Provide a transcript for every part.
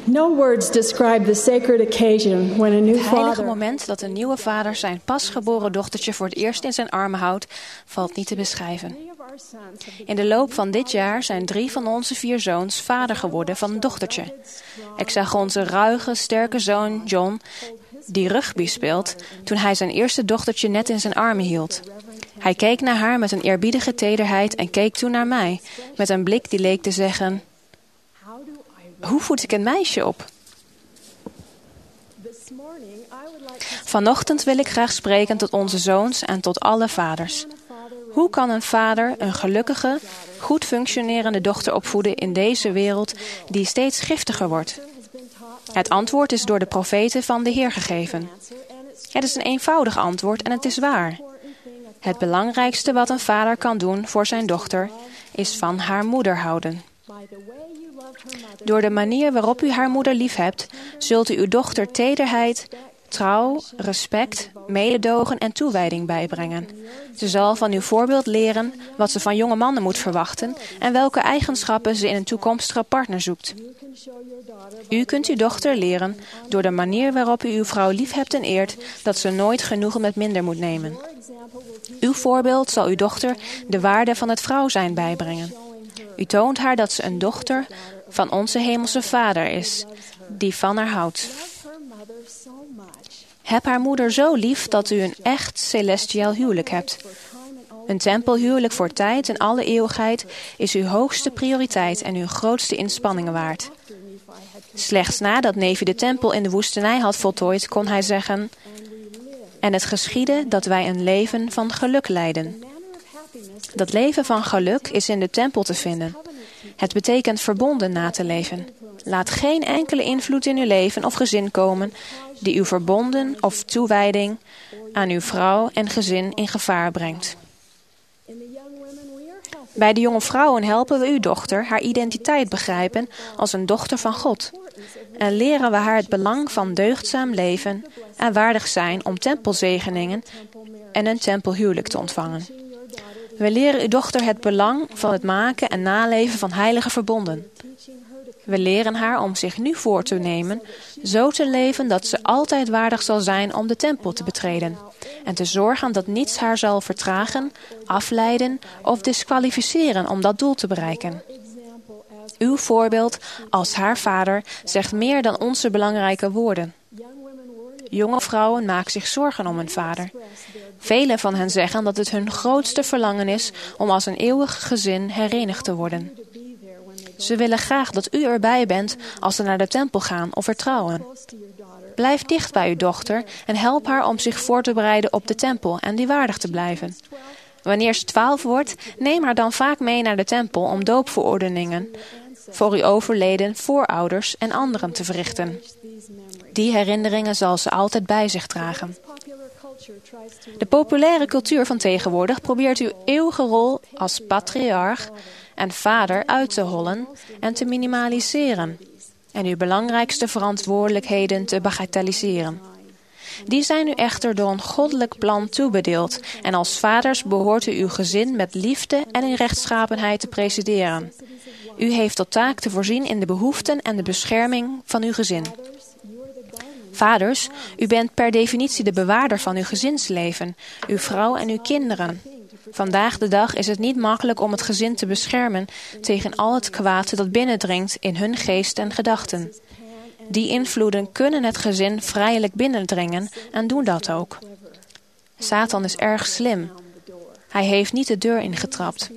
No words describe the sacred occasion when a new Het heilige father moment dat een nieuwe vader zijn pasgeboren dochtertje voor het eerst in zijn armen houdt, valt niet te beschrijven. In de loop van dit jaar zijn 3 van onze 4 zoons vader geworden van een dochtertje. Ik zag onze ruige, sterke zoon John, die rugby speelt, toen hij zijn eerste dochtertje net in zijn armen hield. Hij keek naar haar met een eerbiedige tederheid en keek toen naar mij, met een blik die leek te zeggen: hoe voed ik een meisje op? Vanochtend wil ik graag spreken tot onze zoons en tot alle vaders. Hoe kan een vader een gelukkige, goed functionerende dochter opvoeden in deze wereld die steeds giftiger wordt? Het antwoord is door de profeten van de Heer gegeven. Het is een eenvoudig antwoord en het is waar. Het belangrijkste wat een vader kan doen voor zijn dochter is van haar moeder houden. Door de manier waarop u haar moeder liefhebt, zult u uw dochter tederheid, trouw, respect, mededogen en toewijding bijbrengen. Ze zal van uw voorbeeld leren wat ze van jonge mannen moet verwachten en welke eigenschappen ze in een toekomstige partner zoekt. U kunt uw dochter leren door de manier waarop u uw vrouw liefhebt en eert, dat ze nooit genoegen met minder moet nemen. Uw voorbeeld zal uw dochter de waarde van het vrouw zijn bijbrengen. U toont haar dat ze een dochter van onze hemelse Vader is, die van haar houdt. Heb haar moeder zo lief dat u een echt celestiaal huwelijk hebt. Een tempelhuwelijk voor tijd en alle eeuwigheid is uw hoogste prioriteit en uw grootste inspanningen waard. Slechts nadat Nefi de tempel in de woestenij had voltooid, kon hij zeggen: en het geschiedde dat wij een leven van geluk leiden. Dat leven van geluk is in de tempel te vinden. Het betekent verbonden na te leven. Laat geen enkele invloed in uw leven of gezin komen die uw verbonden of toewijding aan uw vrouw en gezin in gevaar brengt. Bij de jonge vrouwen helpen we uw dochter haar identiteit begrijpen als een dochter van God. En leren we haar het belang van deugdzaam leven en waardig zijn om tempelzegeningen en een tempelhuwelijk te ontvangen. We leren uw dochter het belang van het maken en naleven van heilige verbonden. We leren haar om zich nu voor te nemen, zo te leven dat ze altijd waardig zal zijn om de tempel te betreden. En te zorgen dat niets haar zal vertragen, afleiden of disqualificeren om dat doel te bereiken. Uw voorbeeld als haar vader zegt meer dan onze belangrijke woorden. Jonge vrouwen maken zich zorgen om hun vader. Velen van hen zeggen dat het hun grootste verlangen is om als een eeuwig gezin herenigd te worden. Ze willen graag dat u erbij bent als ze naar de tempel gaan of er trouwen. Blijf dicht bij uw dochter en help haar om zich voor te bereiden op de tempel en die waardig te blijven. Wanneer ze 12 wordt, neem haar dan vaak mee naar de tempel om doopverordeningen voor uw overleden voorouders en anderen te verrichten. Die herinneringen zal ze altijd bij zich dragen. De populaire cultuur van tegenwoordig probeert uw eeuwige rol als patriarch en vader uit te hollen en te minimaliseren en uw belangrijkste verantwoordelijkheden te bagatelliseren. Die zijn u echter door een goddelijk plan toebedeeld en als vaders behoort u uw gezin met liefde en in rechtschapenheid te presideren. U heeft tot taak te voorzien in de behoeften en de bescherming van uw gezin. Vaders, u bent per definitie de bewaarder van uw gezinsleven, uw vrouw en uw kinderen. Vandaag de dag is het niet makkelijk om het gezin te beschermen tegen al het kwaad dat binnendringt in hun geest en gedachten. Die invloeden kunnen het gezin vrijelijk binnendringen en doen dat ook. Satan is erg slim. Hij heeft niet de deur ingetrapt.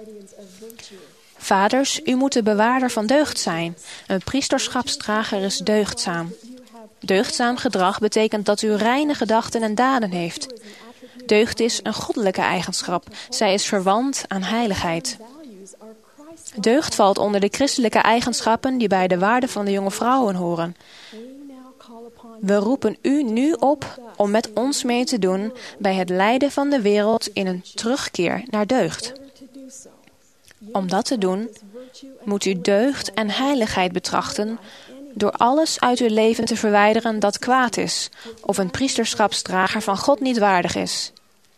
Vaders, u moet de bewaarder van deugd zijn. Een priesterschapsdrager is deugdzaam. Deugdzaam gedrag betekent dat u reine gedachten en daden heeft. Deugd is een goddelijke eigenschap. Zij is verwant aan heiligheid. Deugd valt onder de christelijke eigenschappen die bij de waarde van de jonge vrouwen horen. We roepen u nu op om met ons mee te doen bij het leiden van de wereld in een terugkeer naar deugd. Om dat te doen, moet u deugd en heiligheid betrachten door alles uit uw leven te verwijderen dat kwaad is of een priesterschapsdrager van God niet waardig is.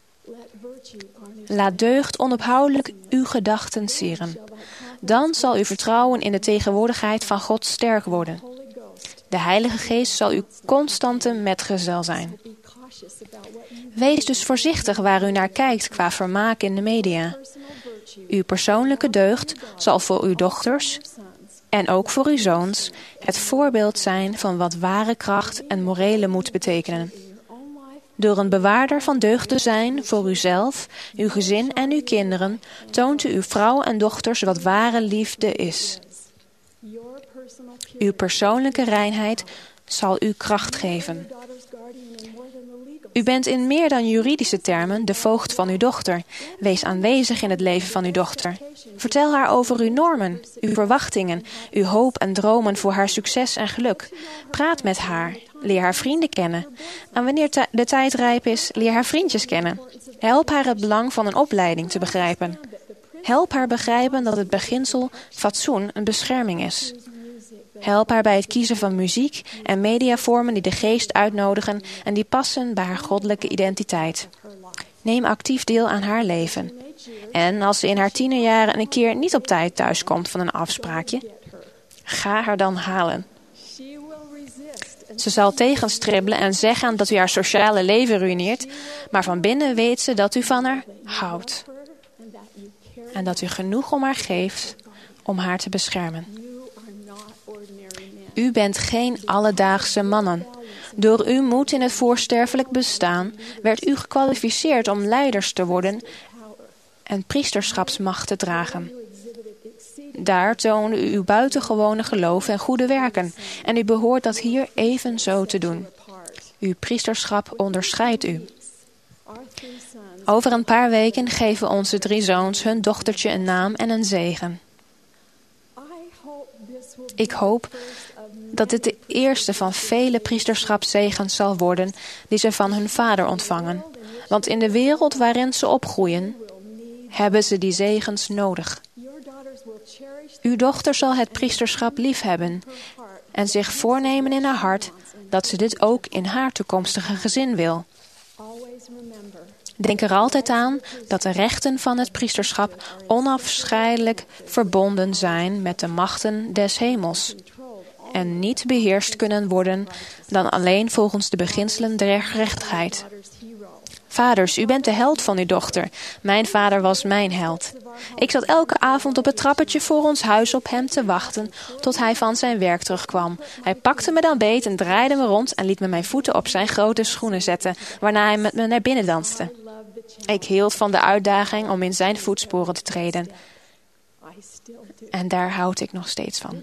Laat deugd onophoudelijk uw gedachten sieren. Dan zal uw vertrouwen in de tegenwoordigheid van God sterk worden. De Heilige Geest zal uw constante metgezel zijn. Wees dus voorzichtig waar u naar kijkt qua vermaak in de media. Uw persoonlijke deugd zal voor uw dochters en ook voor uw zoons het voorbeeld zijn van wat ware kracht en morele moed betekenen. Door een bewaarder van deugd te zijn voor uzelf, uw gezin en uw kinderen, toont u uw vrouw en dochters wat ware liefde is. Uw persoonlijke reinheid zal u kracht geven. U bent in meer dan juridische termen de voogd van uw dochter. Wees aanwezig in het leven van uw dochter. Vertel haar over uw normen, uw verwachtingen, uw hoop en dromen voor haar succes en geluk. Praat met haar. Leer haar vrienden kennen. En wanneer de tijd rijp is, leer haar vriendjes kennen. Help haar het belang van een opleiding te begrijpen. Help haar begrijpen dat het beginsel fatsoen een bescherming is. Help haar bij het kiezen van muziek en mediavormen die de geest uitnodigen en die passen bij haar goddelijke identiteit. Neem actief deel aan haar leven. En als ze in haar tienerjaren een keer niet op tijd thuiskomt van een afspraakje, ga haar dan halen. Ze zal tegenstribbelen en zeggen dat u haar sociale leven ruïneert, maar van binnen weet ze dat u van haar houdt. En dat u genoeg om haar geeft om haar te beschermen. U bent geen alledaagse mannen. Door uw moed in het voorsterfelijk bestaan werd u gekwalificeerd om leiders te worden en priesterschapsmacht te dragen. Daar toonde u uw buitengewone geloof en goede werken en u behoort dat hier evenzo te doen. Uw priesterschap onderscheidt u. Over een paar weken geven onze 3 zoons hun dochtertje een naam en een zegen. Ik hoop dat dit de eerste van vele priesterschapszegens zal worden die ze van hun vader ontvangen. Want in de wereld waarin ze opgroeien, hebben ze die zegens nodig. Uw dochter zal het priesterschap liefhebben en zich voornemen in haar hart dat ze dit ook in haar toekomstige gezin wil. Denk er altijd aan dat de rechten van het priesterschap onafscheidelijk verbonden zijn met de machten des hemels en niet beheerst kunnen worden dan alleen volgens de beginselen der gerechtigheid. Vaders, u bent de held van uw dochter. Mijn vader was mijn held. Ik zat elke avond op het trappetje voor ons huis op hem te wachten tot hij van zijn werk terugkwam. Hij pakte me dan beet en draaide me rond en liet me mijn voeten op zijn grote schoenen zetten, waarna hij met me naar binnen danste. Ik hield van de uitdaging om in zijn voetsporen te treden. En daar houd ik nog steeds van.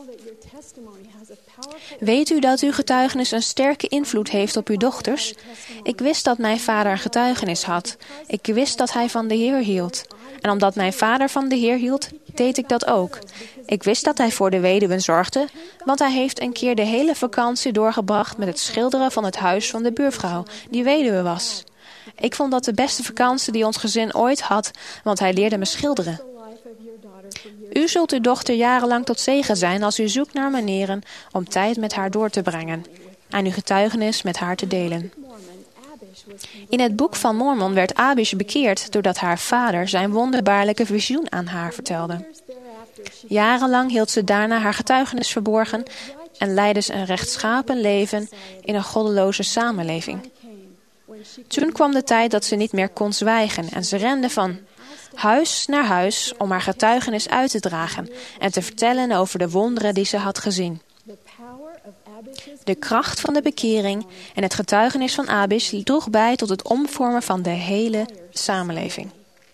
Weet u dat uw getuigenis een sterke invloed heeft op uw dochters? Ik wist dat mijn vader een getuigenis had. Ik wist dat hij van de Heer hield. En omdat mijn vader van de Heer hield, deed ik dat ook. Ik wist dat hij voor de weduwen zorgde, want hij heeft een keer de hele vakantie doorgebracht met het schilderen van het huis van de buurvrouw, die weduwe was. Ik vond dat de beste vakantie die ons gezin ooit had, want hij leerde me schilderen. U zult uw dochter jarenlang tot zegen zijn als u zoekt naar manieren om tijd met haar door te brengen en uw getuigenis met haar te delen. In het boek van Mormon werd Abish bekeerd doordat haar vader zijn wonderbaarlijke visioen aan haar vertelde. Jarenlang hield ze daarna haar getuigenis verborgen en leidde ze een rechtschapen leven in een goddeloze samenleving. Toen kwam de tijd dat ze niet meer kon zwijgen en ze rende van huis naar huis om haar getuigenis uit te dragen en te vertellen over de wonderen die ze had gezien. De kracht van de bekering en het getuigenis van Abish droeg bij tot het omvormen van de hele samenleving.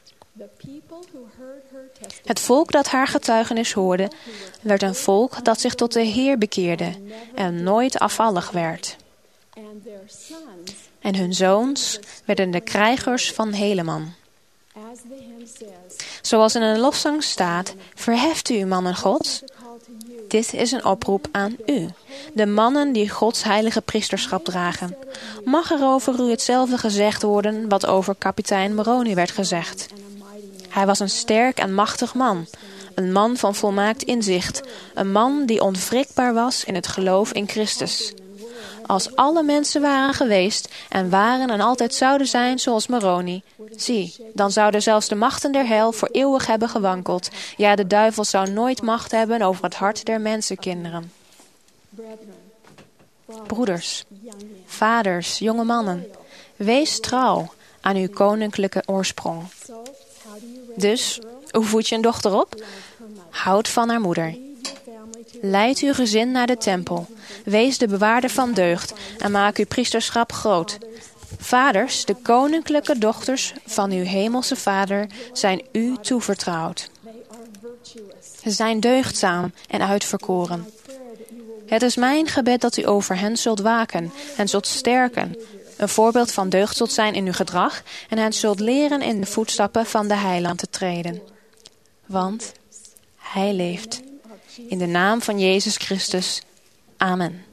Het volk dat haar getuigenis hoorde, werd een volk dat zich tot de Heer bekeerde en nooit afvallig werd. En hun zoons werden de krijgers van Helaman. Zoals in een lofzang staat, verheft u, mannen Gods. Dit is een oproep aan u, de mannen die Gods heilige priesterschap dragen. Mag er over u hetzelfde gezegd worden wat over kapitein Moroni werd gezegd. Hij was een sterk en machtig man, een man van volmaakt inzicht, een man die onwrikbaar was in het geloof in Christus. Als alle mensen waren geweest en waren en altijd zouden zijn zoals Moroni, zie, dan zouden zelfs de machten der hel voor eeuwig hebben gewankeld. Ja, de duivel zou nooit macht hebben over het hart der mensenkinderen. Broeders, vaders, jonge mannen, wees trouw aan uw koninklijke oorsprong. Dus, hoe voed je een dochter op? Houd van haar moeder. Leid uw gezin naar de tempel. Wees de bewaarder van deugd en maak uw priesterschap groot. Vaders, de koninklijke dochters van uw hemelse Vader zijn u toevertrouwd. Ze zijn deugdzaam en uitverkoren. Het is mijn gebed dat u over hen zult waken en zult sterken, een voorbeeld van deugd zult zijn in uw gedrag en hen zult leren in de voetstappen van de Heiland te treden. Want Hij leeft. In de naam van Jezus Christus. Amen.